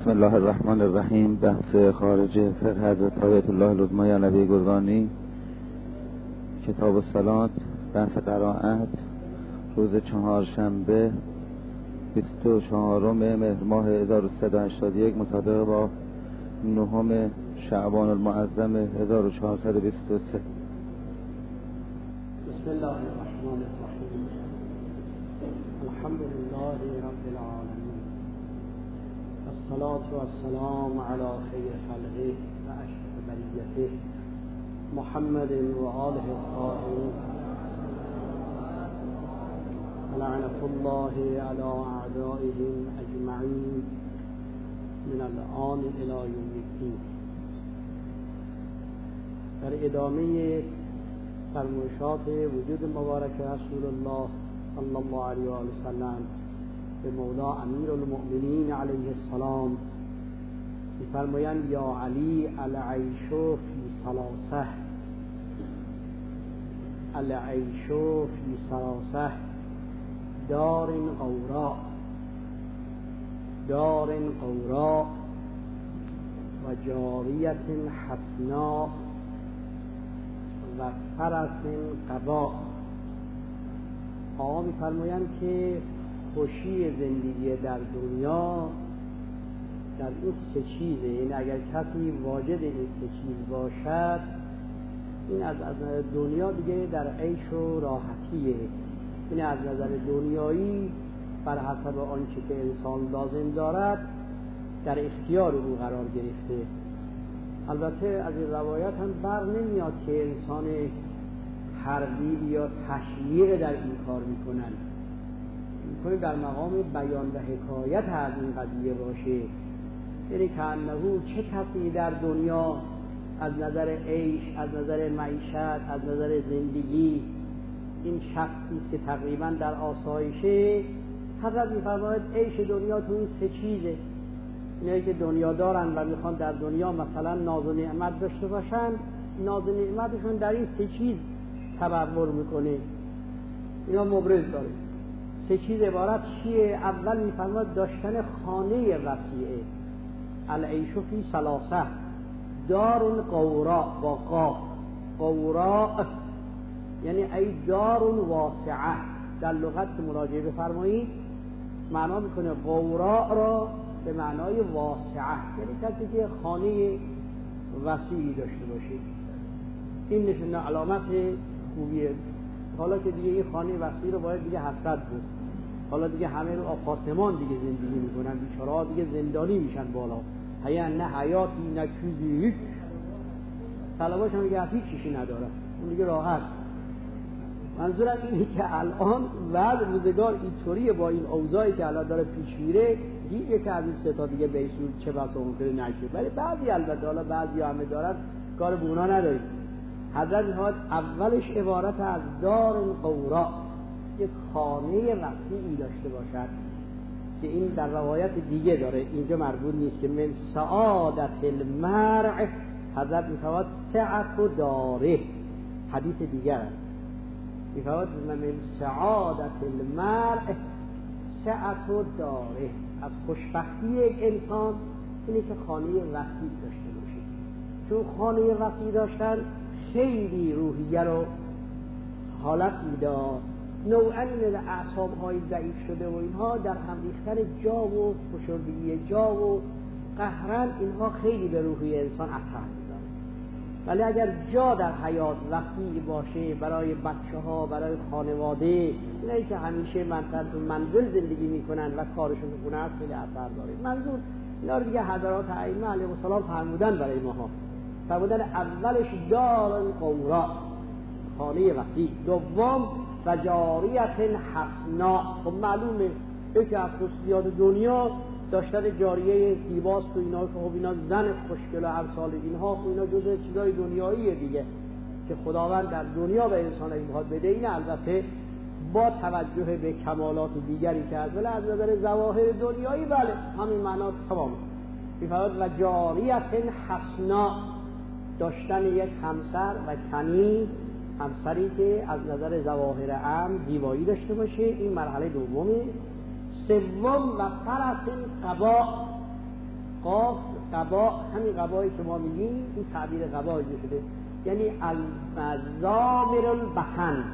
بسم الله الرحمن الرحیم. بحث خارج فقه حضرت آیت الله العظمی علوی گرگانی، کتاب الصلاة، بحث قرائت، روز چهارشنبه 24 مهر ماه 1381 مطابق با 9 شعبان المعظم 1423. بسم الله الرحمن الرحیم. الحمد لله رب العالمین، الصلاة والسلام على خیر خلقه و اشرف بریته محمد و آله الطاهرین، لعنة الله على اعدائهم اجمعین من الآن الى یوم الدین. در ادامه فرمایشات وجود مبارک رسول الله صلی الله علیه و سلم به مولا امیر المؤمنین علیه السلام می‌فرمایند: یا علی العیش فی ثلاثه، العیش فی ثلاثه، دار غوراء، دار غوراء و جاریة حسناء و فرس قباء. آقا می‌فرمایند که خوشی زندگی در دنیا در این سه چیزه. این اگر کسی واجد این سه چیز باشد، این از نظر دنیا دیگه در عیش و راحتیه. این از نظر دنیایی بر حسب آنچه که انسان لازم دارد در اختیار او قرار گرفته. البته از این روایت هم بر نمیاد که انسان ترغیب یا تشویق در این کار میکنن، در مقام بیان و حکایت از این قضیه باشه. یعنی که انهو چه کسی در دنیا از نظر عیش، از نظر معیشت، از نظر زندگی این شخصی است که تقریبا در آسایشه. حضرت می‌فرماید عیش دنیا تو این سه چیزه. اینایی که دنیا دارن و میخوان در دنیا مثلا ناز و نعمت داشته باشن، ناز و نعمتشون در این سه چیز تبعور میکنه. اینا مبرز داره. سه چیز عبارت چیه؟ اول میفرماید داشتن خانه وسیعه، العیش فی ثلاثه، دار غوراء با قاف، غوراء یعنی ای دار واسعه. در لغت که مراجعه بفرمایید معنا میکنه غوراء را به معنای واسعه، یعنی کسی که خانه وسیعی داشته باشه. این نشونه علامت خوبیه. حالا که دیگه این خانه وسیع رو باید دیگه حسرت بود. حالا دیگه همه رو آپارتمان دیگه زندگی میکنن، بیچاره‌ها دیگه زندانی میشن بالا. حیا نه حیاتی نه چیزی، طلباش هم دیگه هیچ چیزی نداره، اون دیگه راحت. منظورم اینه که الان وضع روزگار اینطوریه با این اوضاعی که الان داره پیش میره، دیگه که از این سه تا دیگه به اصول چه بسا ممکنه نشه. ولی بعضی البته، حالا بعضی همه دارن، کار به اونا نداریم. حضرت می‌فرماید اولش عبارت از دار غوراء، یک خانه وسیعی داشته باشد که این در روایت دیگه داره، اینجا مربوط نیست، که من سعادت المرء، حضرت می‌فرماید سعت و داره، حدیث دیگر است. می‌فرماید من سعادت المرء سعت و داره، از خوشبختی یک انسان اینه که خانه وسیع داشته باشه. چون خانه وسیع داشتن خیلی روحیه رو حالت میده. نوعا این اعصاب‌های ضعیف شده و اینها در هم ریختن جا و فشردگی جا و قهرن، اینها خیلی به روحیه انسان اثر میذاره. ولی اگر جا در حیات وسیع باشه برای بچه‌ها، برای خانواده، اینایی که همیشه مثلا تو منزل زندگی میکنن و کارشون تو خونه است، خیلی اثر داره. منظور اینا رو دیگه حضرات ائمه علیهم السلام فرمودن برای ماها. فرمودن اولش دار غوراء، خانه وسیع. دوم و جاریة حسناء. خب معلومه یکی از خصوصیات دنیا داشتن جاریه زیباست و اینا، که خب اینا زن خوشگل و امثال اینها، خب اینا جزء چیزای دنیاییه دیگه که خداوند در دنیا به انسان میخواد بده. این البته با توجه به کمالات دیگری که از از نظر ظواهر دنیایی بله همین معنا تمامه. میفرماید و جاریة حسناء، داشتن یک همسر و کنیز، همسری که از نظر ظواهر عام زیبایی داشته باشه. این مرحله دومه. سوم و فرس قبا، قاف قبا، همین قبایی که ما میگیم این تعبیر قبا شده، یعنی الزامر البطن.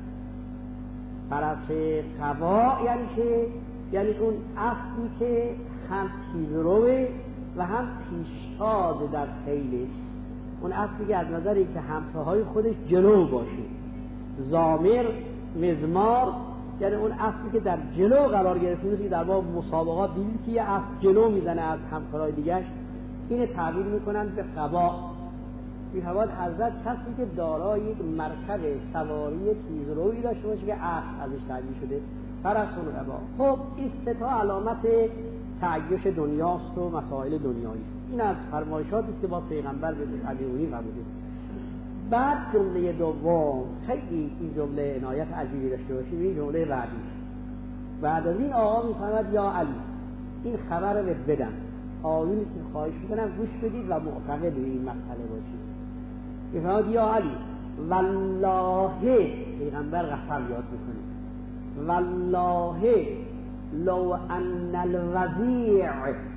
طرف قبا یعنی چه؟ یعنی اون اصلی که هم تیزروه و هم پیشتاز در خیله، اون اصلی که از نظری که همتاهای خودش جلو باشه. زامر مزمار یعنی اون اصلی که در جلو قرار گرفته، مثل در باب مسابقات دیدید که یه اصل جلو میزنه از همکارای دیگرش، اینه تعبیر میکنن به قبا. می‌فرماد حضرت کسی که دارای یک مرکب سواری تیزرویی داشته باشه که اصل ازش تعبیر شده، فرسون قبا. خب این سه تا علامت تعیش دنیاست و مسائل دنیایی. این از فرمایشاتی است که باز پیغمبر به علیونی فرموده. بعد جمله دوم خیلی این جمله عنایت عجیبی داشته باشیم، این جمله بعدی. بعد از این آقا می‌فرماد یا علی، این خبر رو بدم. آیونی که خواهش می‌کنم گوش بدید و معتقد به این مسئله باشید. می‌فرماد یا علی والله، پیغمبر قسم یاد می‌کنه، والله لو ان الوزیع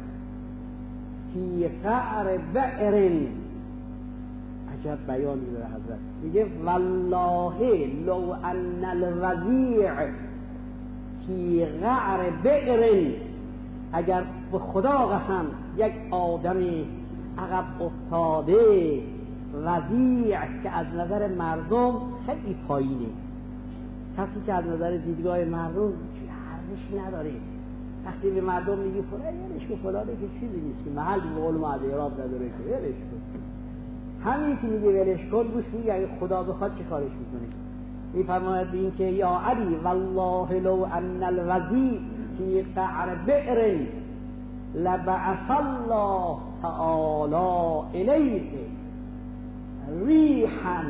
فی قعر بئر، عجب بیانی داره حضرت، میگه والله لو ان الوزیع فی قعر بئر، اگر به خدا قسم یک آدم عقب افتاده وزیع که از نظر مردم خیلی پایینه، کسی که از نظر دیدگاه مردم ارزش نداره، وقتی به مردم میگی فلان یعنیش که فلانه که چیزی نیست، که محل به قول ما از اعراب نداره که ولش کن، همین که میگه ولش کن گوش میگه اگه خدا بخواد چه کارش میکنه. میفرماید این که یا علی والله لو ان الوزیع فی قعر بئر لبعث الله تعالی الیه ریحا،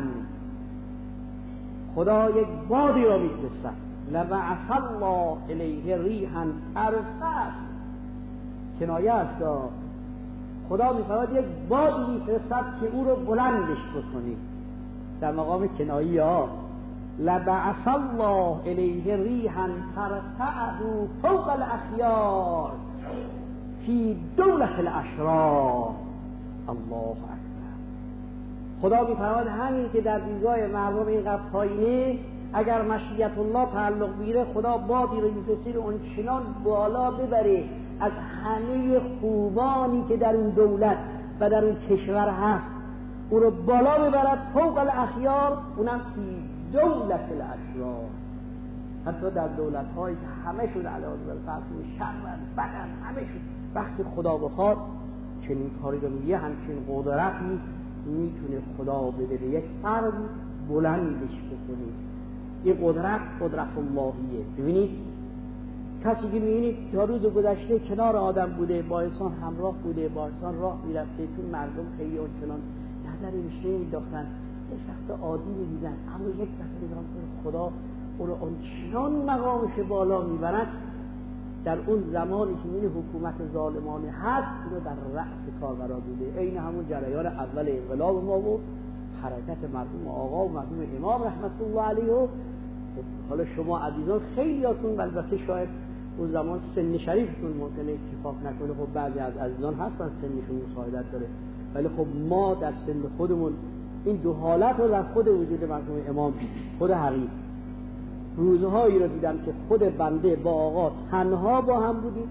خدا یک بادی را میفرستد، لبعث الله الیه ریحا ترفع، کنایه است، خدا میفرماید یک بادی میفرستد که او رو بلندش بکنی، در مقام کنایی ها. لبعث الله الیه ریحا ترفعه فوق الاخیار فی دولت الاشرار. الله اکبر. خدا میفرماید همین که در دیدگاه مردم اینقدر پایینه، اگر مشیت الله تعلق بگیره خدا بادی رو میفرسته اون چنان بالا ببره از همه خوبانی که در اون دولت و در اون کشور هست، او رو بالا ببرد فوق الاخیار، اونم فی دولت الاشرار، حتی در دولت هایی که همه شون علاوه بر فرسون شرن بدن همه شون، وقتی خدا بخواد چنین کاری رو میگه، همچین قدرتی میتونه خدا بده به یک فرد بلندش بکنه. این قدرت اللهیه. ببینید کسی که میبینید تا روز گذشته کنار آدم بوده، با انسان همراه بوده، با انسان راه میرفته، تو مردم خیلی اونچنان نظری میشه میداختن، یه شخص عادی میدیدن، اما یک دفعه دیدن خدا اون اونچنان مقامش بالا میبرد، در اون زمانی که این حکومت ظالمانه هست اینو در رأس کار قرار بوده. این همون جریان اول انقلاب ما بود، حرکت مرحوم آقا و مرحوم امام رحمت الله علیه. و حالا شما عزیزان خیلیاتون البته شاید اون زمان سن شریفتون ممکنه اتفاق نکنه، خب بعضی از عزیزان هستن سنشون مساعدت داره، ولی خب ما در سن خودمون این دو حالت رو در خود وجود مرحوم امام خود حقیقی روزهایی رو دیدم که خود بنده با آقا تنها با هم بودیم،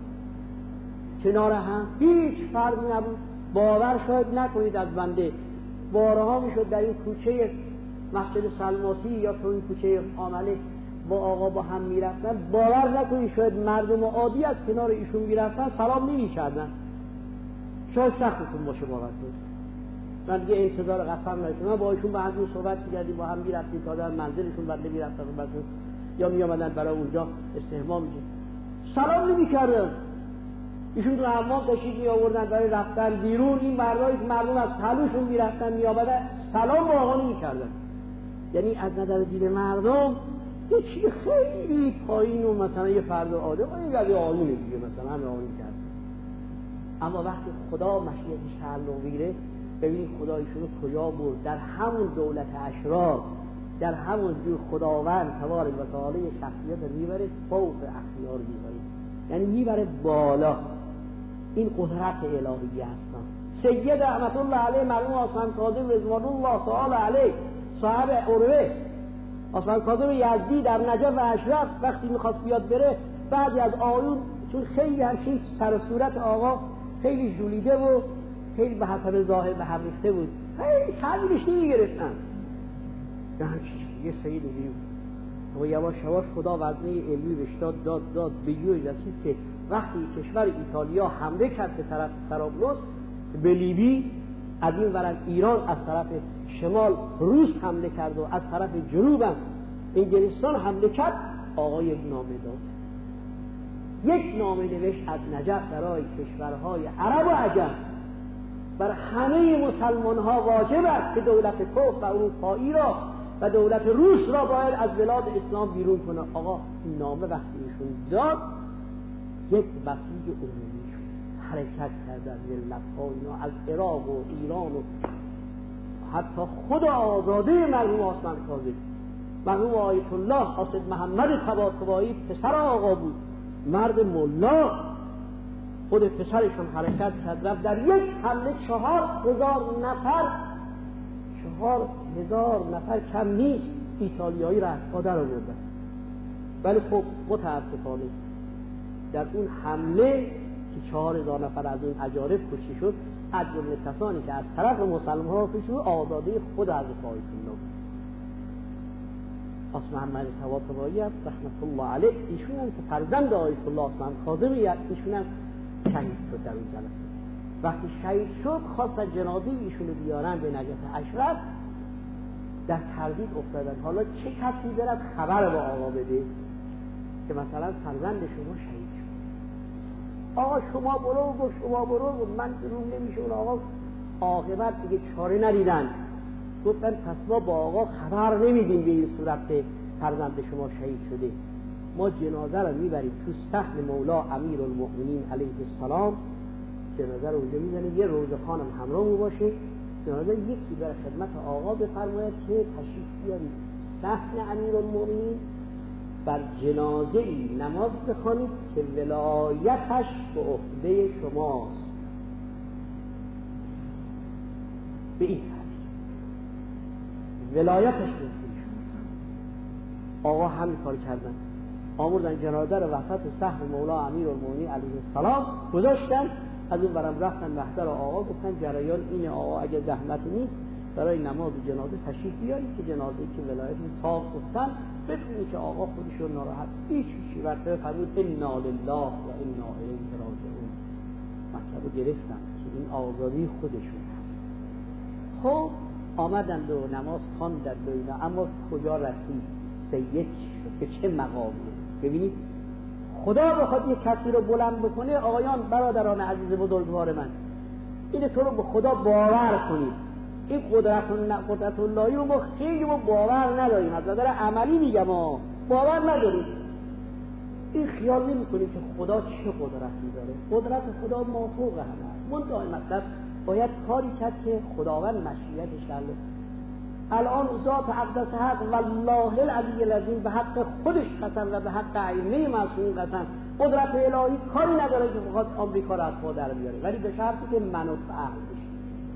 کنار هم، هیچ فردی نبود. باور شاید نکنید از بنده بارها میشد در این کوچه مسجد سلماسی یا تو این کوچه عامله با آقا با هم میرفتن، باور نکنید شاید مردم عادی از کنار ایشون میرفتن سلام نمیکردن. شاید سختتون باشه باور کنید. من دیگه انتظار قسم نداشتم، من با ایشون با هم صحبت می‌کردیم، با هم می‌رفتیم تا در منزلشون، بنده می‌رفتن براشون یا می‌آمدن برای اونجا استحمام می‌کردن، سلام نمی‌کردن. ایشون تو حمام تشریف می‌آوردن برای رفتن بیرون، این مردایی که مردم از پلوشون می‌رفتن می‌آمدن سلام با آقا نمی‌کردن. یعنی از نظر دید مردم یه چیز خیلی پایین و مثلا یه فرد عادی این قضیه عالیه دیگه، مثلا همه عالی کرد. اما وقتی خدا مشیتش تعلق بگیره، ببینید خدا ایشونو کجا برد، در همون دولت اشرار، در همون جور خداوند تبارک و تعالی، شخصیت میبره فوق اخیار میبره، یعنی میبره بالا. این قدرت الهی هستن. سید رحمت الله علیه مرحوم عثمان کاظم رضوان الله تعالی علیه صاحب عروه عثمان کاظم یزدی در نجف و اشرف وقتی میخواست بیاد بره بعضی از آیون چون خیلی همچین سر و صورت آقا خیلی ژولیده و خیلی به حسب ظاهر به هم ریخته بود خیلی تحویلش نمیگرفتن یه سید دیگه و یواش یواش خدا وزنه علمی بهش داد به جوی رسید که وقتی کشور ایتالیا حمله کرد به طرف طرابلس به لیبی، از این ورم ایران از طرف شمال روس حمله کرد و از طرف جنوب هم انگلستان حمله کرد، آقای یک نامه داد، یک نامه نوشت از نجف برای کشورهای عرب و عجم بر همه مسلمان ها واجب است که دولت کفر و اروپایی را و دولت روس را باید از بلاد اسلام بیرون کنه. آقا این نامه وقتی ایشون داد یک وسیله عمومی شد، حرکت کرد از ملت‌ها اینا از عراق و ایران و حتی خود آزاده مرحوم عثمان کاظم، مرحوم آیت الله قاصد محمد طباطبایی پسر آقا بود، مرد ملا، خود پسرشون حرکت کرد رفت در یک حمله 4,000 نفر کم نیست ایتالیایی را در آوردن. ولی خب متاسفانه در اون حمله که 4,000 نفر از اون اجارب کشته شد، از جمله کسانی که از طرف مسلمان ها کشته شد آزاده خود حضرت آیت الله بود. عثمان محمد طباطبایی رحمت الله علیه، ایشون هم که فرزند آیت الله عثمان کاظم، ایشون هم شهید شد در اون جلسه. وقتی شهید شد خواستن جنازه ایشون رو بیارن به نجف اشرف، در تردید افتادن حالا چه کسی برد خبر با آقا بده که مثلا فرزند شما شهید شد. آقا شما برو من روم نمیشه. اون آقا عاقبت دیگه چاره ندیدن، گفتن پس ما با آقا خبر نمیدیم به این صورت فرزند شما شهید شده، ما جنازه رو میبریم تو صحن مولا امیرالمؤمنین علیه السلام، جنازه رو اونجا میزنیم، یه روزخانم همراهمون باشه، جنازه یکی بر خدمت آقا بفرماید که تشریف بیارید صحن امیرالمؤمنین، بر جنازه ای نماز بخوانید که ولایتش به عهده شماست. به این ولایتش به عهده شماست. آقا همین کار کردن، آمردن جنازه رو وسط صحن مولا امیرالمؤمنین علیه السلام گذاشتن، از اون برم رفتن محضر آقا، گفتن جریان اینه آقا اگه زحمت نیست برای نماز جنازه تشریف بیارید که جنازه که ولایت تاق گفتن بدونی که آقا خودشون ناراحت هیچی ورطه فرمود انا لله و انا الیه راجعون. مطلب گرفتن که این آزادی خودشون هست. خب آمدند و نماز خواندند و اینا، اما کجا رسید؟ سید شد که چه مقامی است. ببینید خدا بخواد یک کسی رو بلند بکنه، آقایان برادران عزیز بزرگوار من، این تو رو به خدا باور کنید. این قدرت اللهی رو ما خیلی باور نداریم، از نظر عملی میگم باور نداریم. این خیال نمی کنیم که خدا چه قدرتی داره. قدرت خدا مافوق همه است. منتها مطلب باید کاری کرد که خداوند مشیتش در الان ذات اقدس حق والله العلی العظیم به حق خودش قسم و به حق ائمه معصومین قسم، قدرت الهی کاری نداره که بخواد آمریکا را از پا در بیاره، ولی به شرطی که من و تو عقل بشیم،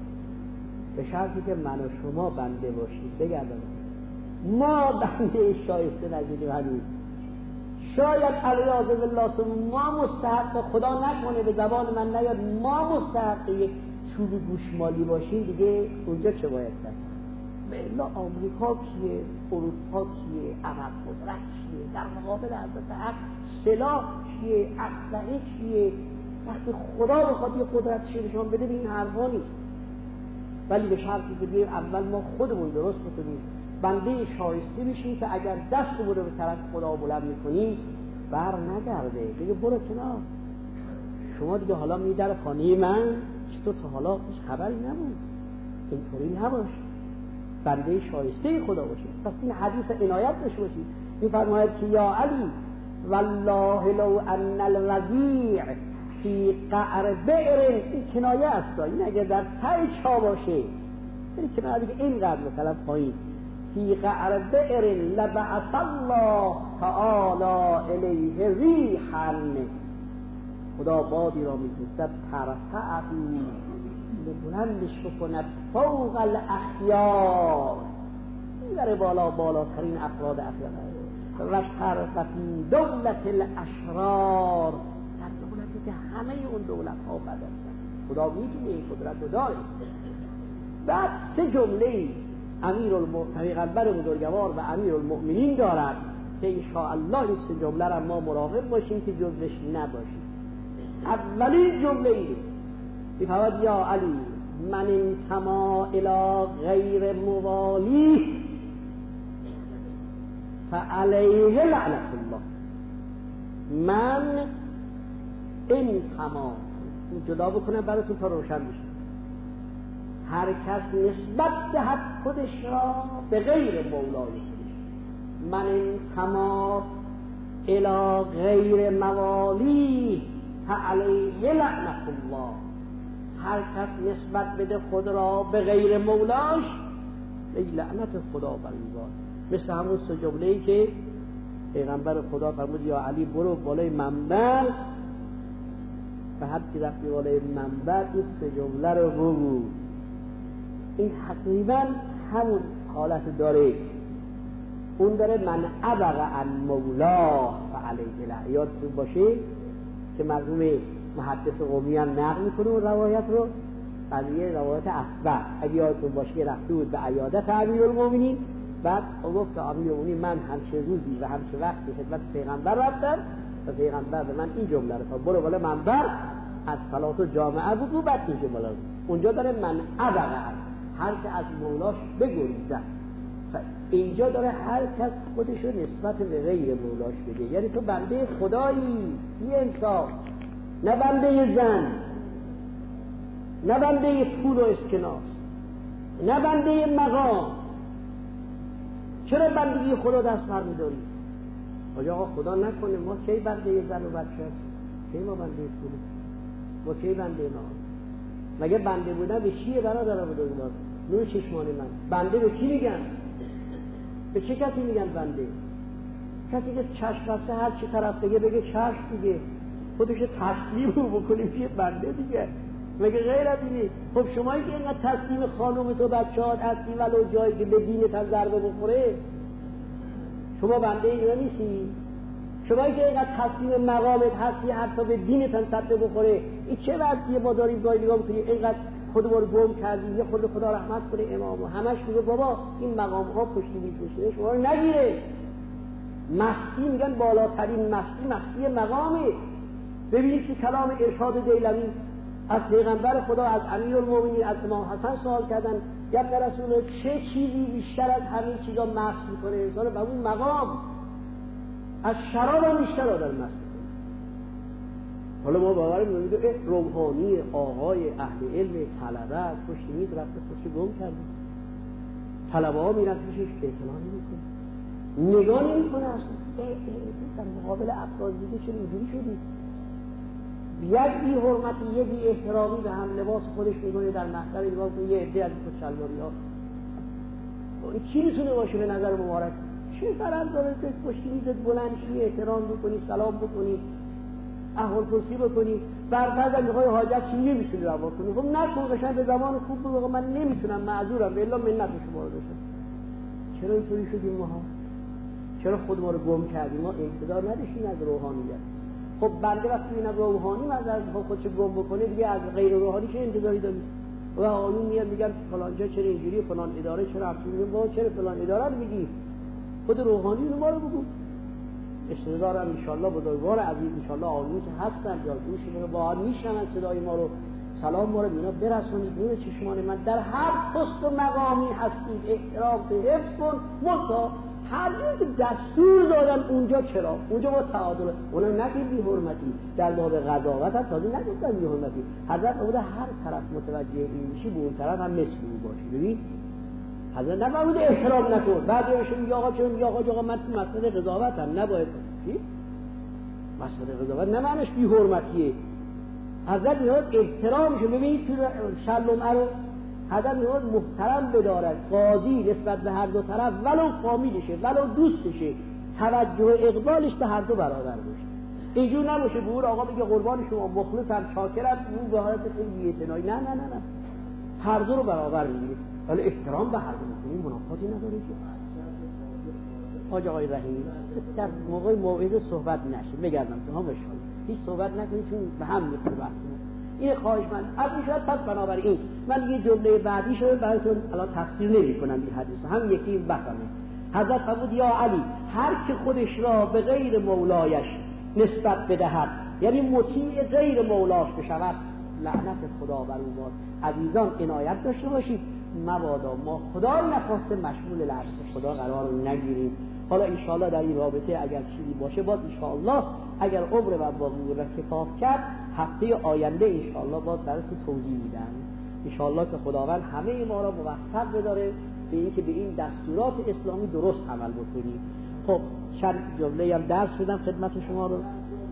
به شرطی که من و شما بنده باشیم. بگردم ما بنده شایسته نگیریم، هنوز شاید علیاذ بالله ما مستحق، خدا نکنه به زبان من نیاد، ما مستحق یک چوب گوشمالی باشیم، دیگه اونجا چه باید کرد؟ بلا آمریکا کیه؟ اروپا کیه؟ عقب قدرت کیه؟ در مقابل حضرت حق سلاح کیه؟ اسلحه کیه؟ وقتی خدا بخواد یه قدرتش نشون بده به این حرفا نیست. ولی به شرطی که بیایم اول ما خودمون درست بکنیم، بنده شایسته بشیم که اگر دستمون رو به طرف خدا بلند میکنیم بر نگرده، بگه برو کنار، شما دیگه حالا می در خانه من چطور تا حالا هیچ خبری نبود. اینطوری نباش، بنده شایسته خدا باشید. پس این حدیث عنایت داشته باشید. می‌فرماید که یا علی والله لو ان الوزیع فی قعر بئر، این کنایه است، این اگر در ته چاه باشه، یعنی کنایه دیگه اینقدر مثلا پایین، فی قعر بئر لبعث الله تعالی الیه ریحا، خدا بادی را میفرستد ترفعه بلندش بکند فوق الاخیار، میبره بالاترین افراد اخیار و ترفعی دولت الاشرار، در دولتی که همه اون دولت ها بد هستند. خدا میتونه این قدرت رو داره. بعد سه جمله پیغمبر بزرگوار و امیرالمؤمنین دارد که انشاءالله این سه جمله را ما مراقب باشیم که جزش نباشیم. اولین جمله اینه میفرماید یا علی من انتما الی غیر موالی فعلیه لعنت الله. من انتما جدا بکنم براتون تا روشن بشه. هر کس نسبت دهد خودش را به غیر مولای خودش، من انتما الی غیر موالی فعلیه لعنت الله. هر کس نسبت بده خود را به غیر مولاش، ای لعنت خدا بر این باد. مثل همون سه جمله‌ای که پیغمبر خدا فرمود یا علی برو بالای منبر و هر کی رفتی بالای منبر این سه جمله رو بگو. این تقریبا همون حالت داره. اون داره من ابغ عن مولا فعلیه لعنت. یادتون باشه که مرحوم محدث قمی هم نقل میکنه اون روایت رو، قضیه روایت اصبع. اگه یادتون باشه که رفته بود به عیادت امیرالمؤمنین، بعد گفت که امیرالمؤمنین من همچه روزی و همچه وقتی خدمت پیغمبر رفتم و پیغمبر به من این جمله رو برو بالا منبر از صلات و جامعه بگو، بعد این جمله رو. اونجا داره من ابغ، هر که از مولاش بگریزد. اینجا داره هر کس خودش رو نسبت به غیر مولاش بده. یعنی تو بنده خدایی، یه انسان، نه بنده زن، نه بنده پول و اسکناس، نه بنده مقام. چرا بندگی خدا دست بر می‌داری؟ آقا خدا نکنه ما کی بنده زن و بچه هست؟ کی ما بنده پول؟ ما کی بنده مقام؟ مگه بنده بودن به چیه برادر بزرگوار؟ نور چشمان من بنده به کی میگن؟ به چه کسی میگن بنده؟ کسی که چشم بسته هر چی طرف بگه چشم دیگه، خودش تسلیم رو بکنیم که بنده دیگه. مگه غیر از اینه؟ خب شمایی که اینقدر تسلیم خانومت و بچه‌هات هستی ولو جایی که به دینت هم ضربه بخوره، شما بنده اینا نیستی؟ شمایی که اینقدر تسلیم مقامت هستی حتی به دینت هم صدمه بخوره، این چه وضعیه؟ ما داریم گاهی نگاه می‌کنیم اینقدر خودمون رو گم کردیم. یه خود خدا رحمت کنه امامو همش میگه بابا این مقام ها پشتی میشه شما رو نگیره. مستی میگن بالاترین مستی مقامه. ببینید که کلام ارشاد دیلمی از پیغمبر خدا، از امیرالمؤمنین، از امام حسن سوال کردن یا رسول چه چیزی بیشتر از همین چیزا مست میکنه انسان به اون مقام؟ از شراب هم بیشتر آدم مست میکنه. حالا ما باور می‌کنیم روحانی آقای اهل علم طلبه از پشت میز رفته خودش گم کرده، طلبه ها میرن پیشش اعتنا نمی‌کنه، نگاه نمی‌کنه اصلا. در مقابل افراد دیگه چرا اینجوری شدی؟ یک بی حرمتی، یه بی احترامی به هم لباس خودش می‌کنه در محضر نگاه کنه یه عده از خود شلواری‌ها. این چی میتونه باشه به نظر مبارک؟ چه طرف داره که پشت میزت بلند شی احترام بکنی، سلام بکنی، احوال پرسی بکنی، برفرض هم میخوای حاجت چی نمیتونی روا کنی؟ خب نکن، قشنگ به زمان خوب بگو من نمیتونم، معذورم، به الا منت شما رو داشتم. چرا اینطوری شدیم ما؟ چرا خود ما رو گم کردیم؟ ما انتظار نداشتیم از روحانیت. خب بنده وقتی اینا روحانی از خودش گم بکنه دیگه از غیر روحانی چه انتظاری دارید؟ و آنون میاد میگن فلان جا چرا اینجوری، فلان اداره چرا همچین، میگن با چرا فلان اداره رو میگی؟ خود روحانی رو ما رو بگو. استعدادم انشالله بزرگوار عزیز انشالله آنون که هستن یا گوش رو با میشنون صدای ما رو، سلام ما رو بینا برسونید نور چشمان من. در هر پست و مقامی هستید احترام حفظ کن، منتها هر جایی که دستور دادن اونجا چرا؟ اونجا با تعادل. اونا نگید بی حرمتی، در باب قضاوت هم تازه نگفتن بی حرمتی. حضرت فرموده هر طرف متوجه این میشی به اون طرف هم مثل او باشی. ببین حضرت نفرموده احترام نکن. بعضی میشه میگه آقا چون میگه آقا من تو مسئله قضاوتم نباید. چی؟ مسئله قضاوت نه معنیش بی حرمتیه. حضرت میاد احترامشو ببینید تو شلم رو حضرت میاد محترم بدارد قاضی نسبت به هر دو طرف، ولو فامیلشه ولو دوستشه، توجه و اقبالش به هر دو برابر باشه. اینجور نباشه بور آقا بگه قربان شما مخلصم چاکرم، اون به حالت خیلی اعتنایی. نه نه نه نه، هر دو رو برابر میگیریم. ولی احترام به هر دو میکنیم، منافاتی نداره که. حاج آقای رحیمی در موقع موعظه صحبت نشه، بگردم تو هم بشون هیچ صحبت نکنید چون به هم میخوره بحثمون. این خواهش من ابری شد. پس بنابراین من یه جمله بعدی شو براتون الان تفسیر نمی‌کنم این حدیث، هم یکی بخمه. حضرت فرمود یا علی، هر که خودش را به غیر مولایش نسبت بدهد، یعنی مطیع غیر مولاش بشود، لعنت خدا بر او باد. عزیزان عنایت داشته باشید، مبادا ما خدای نخواسته مشمول لعنت خدا قرار نگیریم. حالا انشاءالله در این رابطه اگر چیزی باشه باز انشاءالله اگر عمر و باقی را کفاف کرد هفته آینده انشاءالله باز براتون توضیح میدم. انشاءالله که خداوند همه ما را موفق بداره به اینکه به این دستورات اسلامی درست عمل بکنیم. خب چند جمله هم درس بدم خدمت شما رو.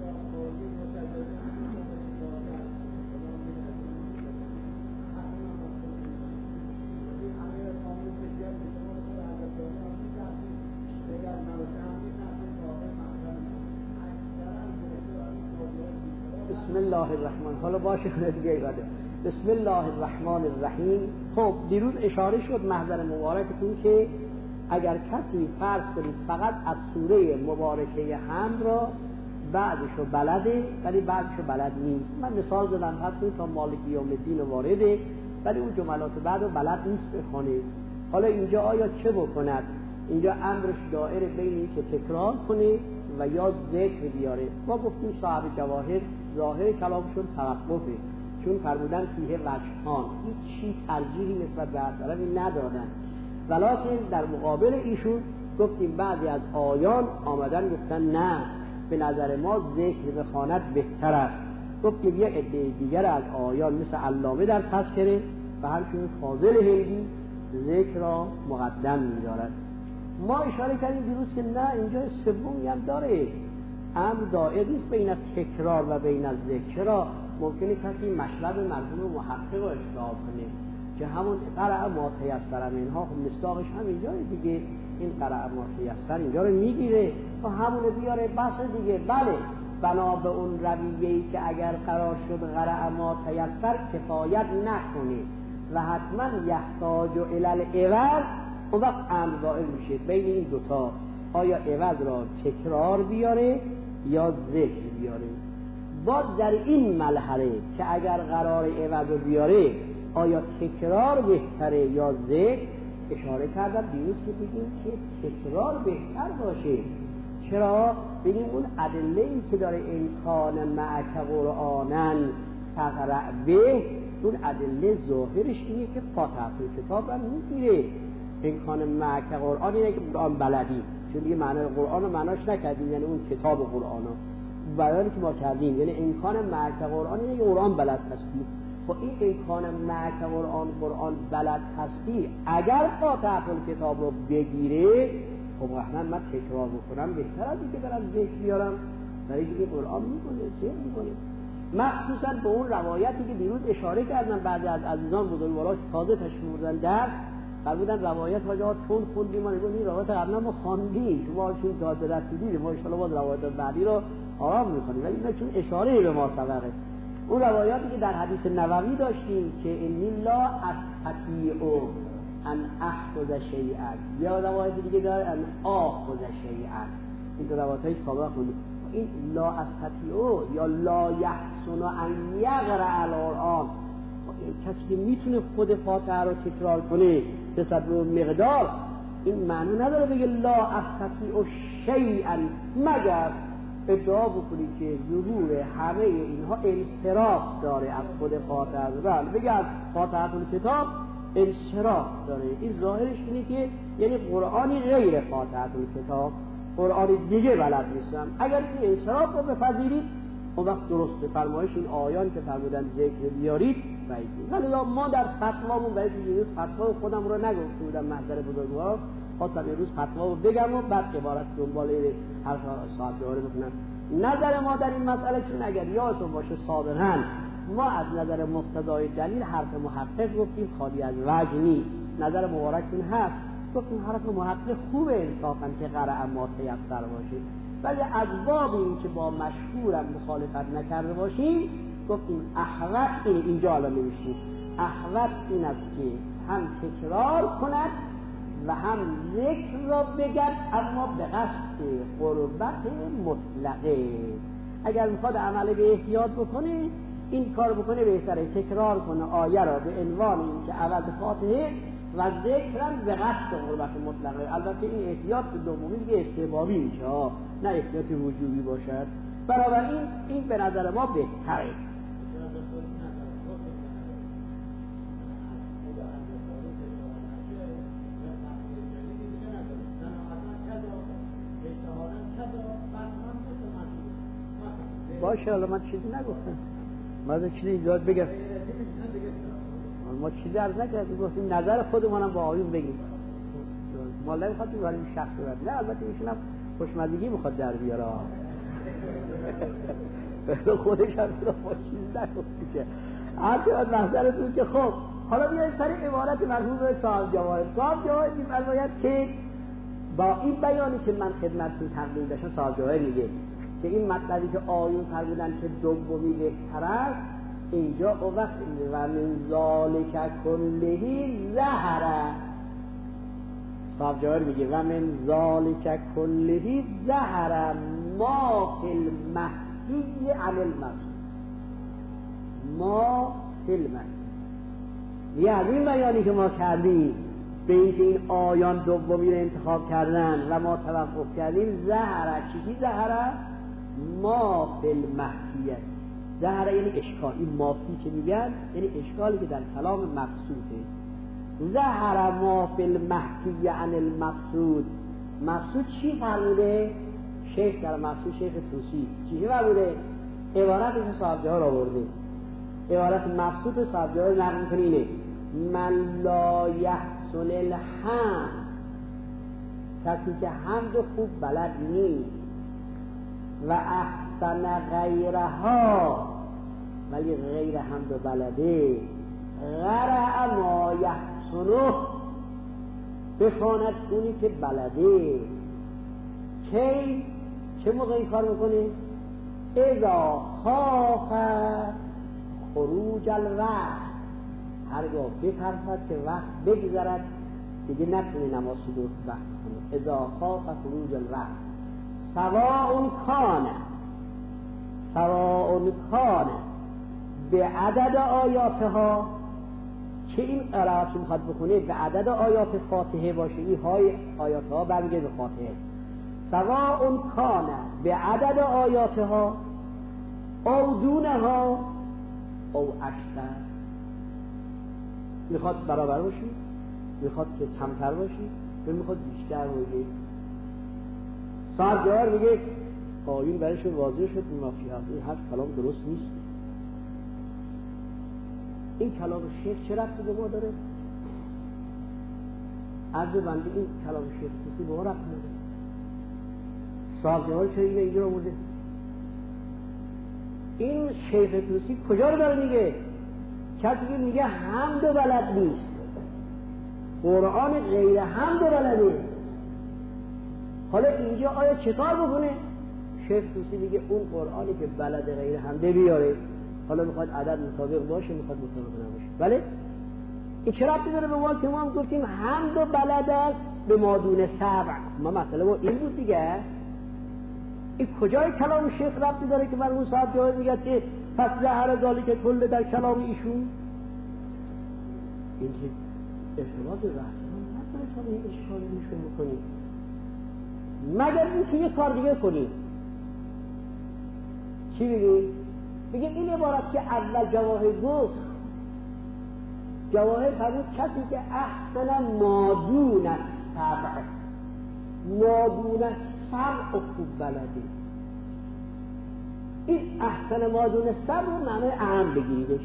بسم الله الرحمن، حالا باشه دیگه ایواده. بسم الله الرحمن الرحیم. خب دیروز اشاره شد محضر مبارکتون که اگر کسی فرض کنید فقط از سوره مبارکه حمد را بعدشو بلده ولی بعدشو بلد نیست. من مثال زدم، پس کنید تا مالک یوم الدین وارده ولی اون جملات بعد رو بلد نیست بخونه. حالا اینجا آیا چه بکند؟ اینجا امرش دائره بین این که تکرار کنه و یا ذکر بیاره. ما گفتیم صاحب جواهر ظاهر کلامشون توقفه، چون فرمودن فیه وجهان، هیچ چی ترجیحی نسبت به طرفی ندادن. ولکن در مقابل ایشون گفتیم بعضی از آیان آمدن گفتن نه، به نظر ما ذکر بخواند بهتر است. گفتیم یه عده دیگر از آیان مثل علامه در تذکره و همچنین فاضل هندی ذکر را مقدم می‌دارد. ما اشاره کردیم دیروز که نه، اینجا سومی هم داره، امر دائر نیست بین تکرار و بین ذکر. چرا؟ ممکنه کسی مشرب مرحوم محقق رو اشتباه کنه که همون قرأ ما تیسر منها، خب مصداقش هم اینجا دیگه، این قرأ ما تیسر اینجا رو میگیره و همونه بیاره بس دیگه. بله، بنا به اون رویه‌ای که اگر قرار شد قرأ ما تیسر کفایت نکنه و حتما یحتاج الی العوض، اون وقت امر دائر میشه بین این دوتا، آیا عوض را تکرار بیاره یا ذکر بیاره. باز در این مرحله که اگر قرار عوض رو بیاره آیا تکرار بهتره یا ذکر، اشاره کردم دیروز که بگیم که تکرار بهتر باشه. چرا؟ بگیم اون ادله‌ای که داره امکان معک قرآنن تقرأ به، اون ادله ظاهرش اینه که فاتحه کتاب رو میگیره. امکان معک قرآن اینه که قرآن بلدی، چون دیگه معنی قرآن رو معناش نکردیم، یعنی اون کتاب قرآن رو بیانی که ما کردیم، یعنی امکان معک قرآن اینه که قرآن بلد هستی. خب این امکان معک قرآن بلد هستی اگر فاتحه کتاب رو بگیره، خب رحمن من تکرار بکنم بهتر از اینکه برم ذکر بیارم، برای اینکه قرآن میکنه ذکر میکنه. مخصوصا به اون روایتی که دیروز اشاره کردن بعضی از عزیزان بزرگوارا که تازه تشریف بردن درس فرمودن روایت حاجات چون خوندیم، ما این روایت قبلا ما خواندیم، شما چون تازه درس دیدید ما ان شاء الله باز روایت بعدی رو آرام میکنیم، ولی اینا چون اشاره به ما سبقه. اون روایاتی که در حدیث نبوی داشتیم که انی لا استطیع ان اخذ شیئا، یا روایت دیگه داره ان اخذ شیئا، این دو روایت‌های سابق خوندیم. این لا استطیع یا لا یحسن ان یقرأ القرآن، کسی که میتونه خود فاتحه رو تکرار کنه به صدر مقدار، این معنی نداره بگه لا استطیع شیئا، مگر ادعا بکنی که ظهور همه اینها انصراف داره از خود فاتحه، بگه از فاتحه کتاب انصراف داره. این ظاهرش اینه که یعنی قرآنی غیر فاتحه کتاب، قرآنی دیگه بلد نیستم. اگر این انصراف رو بپذیرید اون وقت درسته. فرمایش این آیان که فرمودن ذکر بیارید بایدید. ولی ما در فتوامون برای دیروز فتوا خودم رو نگفته بودم محضر بزرگوار، خواستم یه روز فتوا رو بگم و بعد عبارت دنبال هر ساعت دوره بکنم. نظر ما در این مسئله، چون اگر یادتون باشه سابقا ما از نظر مقتضای دلیل حرف محقق گفتیم خالی از وجه نیست. نظر مبارکتون هست، گفتیم حرف محقق خوبه انصافا که قرأ ما تیسر باشه، ولی از باب این که با مشهورم مخالفت نکرده باشیم گفتیم احوط اینجا الان نوشتیم احوط این است که هم تکرار کند و هم ذکر را بگد اما به قصد قربت مطلقه. اگر میخواد عمل به احتیاط بکنه این کار بکنه بهتره، تکرار کنه آیه را به عنوان این که عوض فاتحه و ذکرم به قصد قربت مطلقه. البته این احتیاط دومی دیگه استحبابی میشه، نه احتیاط وجوبی باشد. بنابراین این به نظر ما بهتره. باشه حالا من چیزی نگفتم، من چیزی ایجاد بگم، ما چیزی عرض نکردیم، گفتیم نظر خودمونم با آیون بگیم. ما نمیخواستیم ولی شخص برد، نه البته ایشون هم خوشمزگی میخواد در بیاره به خودش هم ما چیزی نگفتیم که هرچه باید محضرتون که خب حالا بیایید سر عبارت مرحوم صاحب جواهر. صاحب جواهر میفرماید که با این بیانی که من خدمتتون تقدیم داشتم صاحب جواهر میگه که این مطلبی که آیون فرمودن که دومی بهتر است اینجا او وقت و من ذالک کلهی ظهر. صاحب جواهر میگه و من ذالک کلهی ظهر ما فی المهدی عن المقصود. ما فی المهدی یه از این بیانی که ما کردیم به اینکه این آیان دومی رو انتخاب کردن و ما توقف کردیم ظهر. چیزی ظهر؟ ما فی المهدیه. ظهر یعنی اشکال. این مافی که میگن یعنی اشکالی که در کلام مقصوده. ظهر ما فی المهدی عن المقصود. مقصود چی فرموده؟ شیخ در مقصود شیخ توسی چی فرموده؟ عبارت صاحب جواهر آورده. عبارت مقصود صاحب جواهر نقل میکنه اینه: من لا یحسن الحمد، کسی که حمد خوب بلد نیست، و احسن غیرها، ولی غیر حمد بلده، غرع ما یحسنه، بخواند اونی که بلده. کی چه موقع این کار میکنه؟ اذا خاف خروج الوقت، هرگاه بترسد که وقت بگذرد دیگه نتونه نماز صدور وقت کنه. اذا خاف خروج الوقت سواء کان به عدد آیاتها، که این قرائت میخواد بخونه به عدد آیات فاتحه باشه، این های آیاتها برمیگه به فاتحه. سواء کان به عدد آیاتها او دونها او اکثر، میخواد برابر باشی، میخواد که کمتر باشی، یا میخواد بیشتر باشی. صاحب جواهر میگه آیین برایش واضح شد این حرف کلام درست نیست. این کلام شیخ چه ربطی به ما داره؟ عرض بنده این کلام شیخ توسی به ما ربط نداره. صاحب جواهر چه اینجا آورده؟ این شیخ توسی کجا رو داره میگه؟ کسی که میگه حمد و بلد نیست، قرآن غیر حمد و بلده. حالا اینجا آیا چه کار بکنه؟ شیخ توسی میگه اون قرآنی که بلد غیر حمده بیاره. حالا میخواد عدد مطابق باشه، میخواد مطابق نباشه. بله این چه ربطی داره به ما که ما هم گفتیم حمد و بلد است به مادون سبع. ما مسئله ما این بود دیگه. این کجای کلام شیخ ربطی داره که مرحوم صاحب جواهر میگه که پس ظهر ذالک کله در کلام ایشون؟ این که ارتباط رسمان نداره تا به این اشکال ایشون بکنیم، مگر این که یه کار دیگه کنیم. چی بگیم؟ بگیم این عبارت که اول جواهر گفت، جواهر فرمود کسی که احسن مادون السبع، مادون السبع خوب بلده. این احسن مادون السبع رو معنی اهم بگیریدش.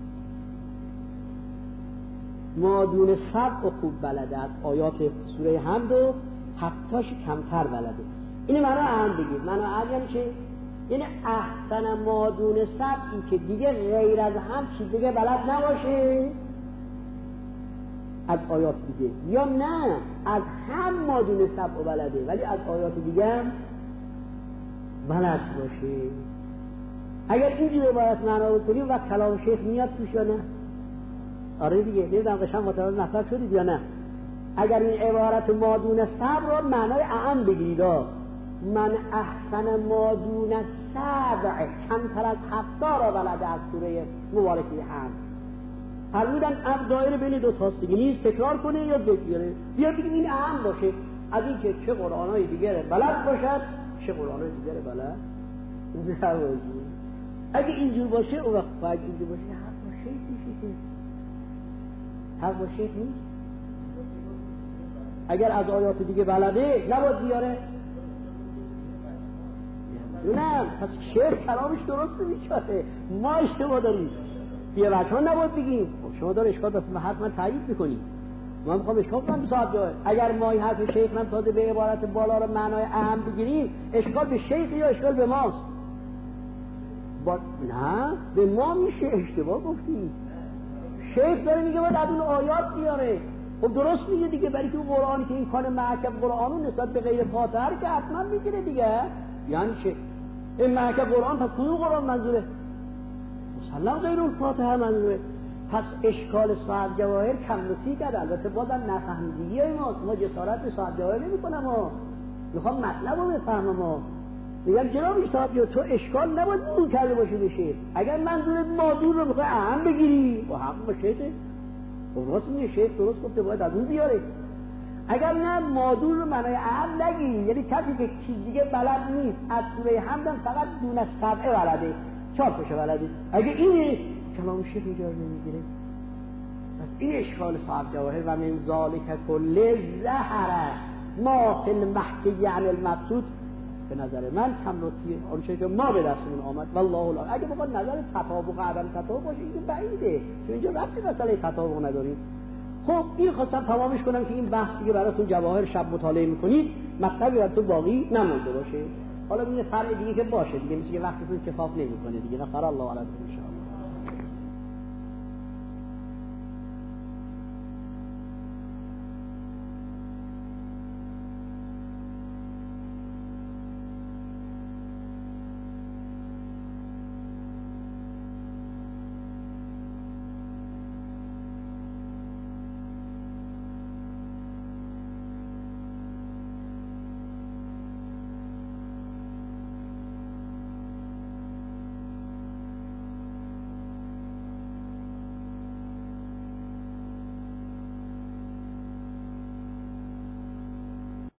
مادون السبع خوب بلده از آیات سوره حمد و حتیش کمتر بلده. این معنی اهم بگیر. معنی اهم چه؟ یعنی احسن مادون سبعی که دیگه غیر از هم چیز دیگه بلد نباشه از آیات دیگه، یا نه از هم مادون سبع بلده ولی از آیات دیگه هم بلد باشه. اگر اینجور عبارت معنا بکنیم و کلام شیخ میاد توش یا نه؟ آره دیگه. نمیدونم قشنگ متوجه مطلب شدید یا نه؟ اگر این عبارت مادون صبر رو معنای اعم بگیرید، من احسن مادون سبع، کمتر از 70 را بلده از سوره مبارکه هم. فرمودن اب دایره بین دو تاست دیگه، نیست تکرار کنه یا ذکر بیاره. بیا بگیم این اعم باشه از این که چه قرآنای دیگه بلد باشد چه قرآنای دیگه بلد نباشه. اگه اینجور باشه اون وقت باید اینجور باشه حق باشه نیست، حق باشه نیست. اگر از آیات دیگه بلده نباید بیاره. نه پس شعر کلامش درست میشه، ما اشتباه داریم. بیا بچه ها نباید بگیم شما داره اشکال، بس حرف من تایید میکنی. من میخوام اشکال کنم به صاحب جای. اگر ما این حرف شیخ هم تازه به عبارت بالا رو معنای اهم بگیریم، اشکال به شیخ یا اشکال به ماست؟ نه به ما میشه. اشتباه گفتی. شیخ داره میگه باید از اون آیات بیاره. خب درست میگه دیگه، برای که اون قرآنی که این کان محکم قرآنو نسبت به غیر فاتحه که حتما میگیره دیگه. یعنی چه؟ این محکم قرآن پس کدوم قرآن منظوره؟ مسلم غیر اون فاتحه منظوره. پس اشکال صاحب جواهر کم نکتی کرد. البته بازم نفهمیدگی های ما جسارت به صاحب جواهر نمی کنم، میخوام مطلب رو بفهمم. میگم جناب صاحب جو تو اشکال نباید دور کرده باشی بشه. اگر منظورت مادور رو میخوای اهم بگیری با حق باشه ته درست میگه شیخ درست گفته باید از اون بیاره. اگر نه مادور رو معنای اهم نگیری، یعنی کسی که چیز دیگه بلد نیست از سوره حمدم فقط دون سبعه بلده، 4 تاشو بلده، اگه اینه کلام شیخ اجازه نمیگیره. پس این اشکال صاحب جواهر و من ذالک کل ظهر ما فی المحکی عن المبسوط به نظر من کم نکته آنچه که ما به دستمون آمد والله اعلم. اگه بخواد نظر تطابق عدم تطابق باشه این بعیده، چون اینجا ربطی مسئله تطابق نداریم. خب این خواستم تمامش کنم که این بحث دیگه براتون جواهر شب مطالعه میکنید مطلبی براتون باقی نمونده باشه. حالا این فرع دیگه که باشه دیگه، مثل که وقتتون کفاف نمیکنه دیگه. نفر الله علیه و